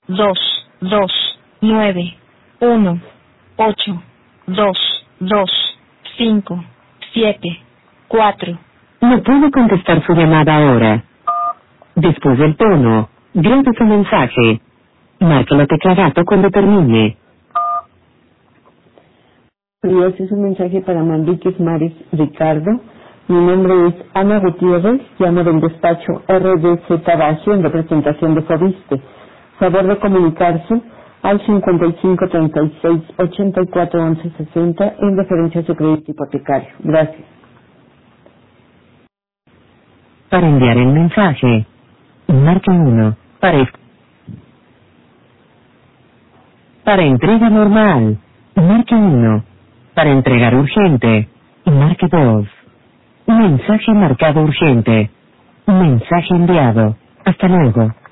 2, 2, 9, 1, 8, 2, 2, 5, 7, 4. No puedo contestar su llamada ahora. Después del tono, grabe su mensaje. Marque la tecla gato cuando termine. Este es un mensaje para Manriquez Mares Ricardo. Mi nombre es Ana Gutiérrez, llamo del despacho RDZ Bajo en representación de Fobiste. Favor de comunicarse al 55 36 84 11 60 en referencia a su crédito hipotecario. Gracias. Para enviar el mensaje, marque 1. Para entrega normal, marque 1. Para entregar urgente, marque 2. Mensaje marcado urgente. Mensaje enviado. Hasta luego.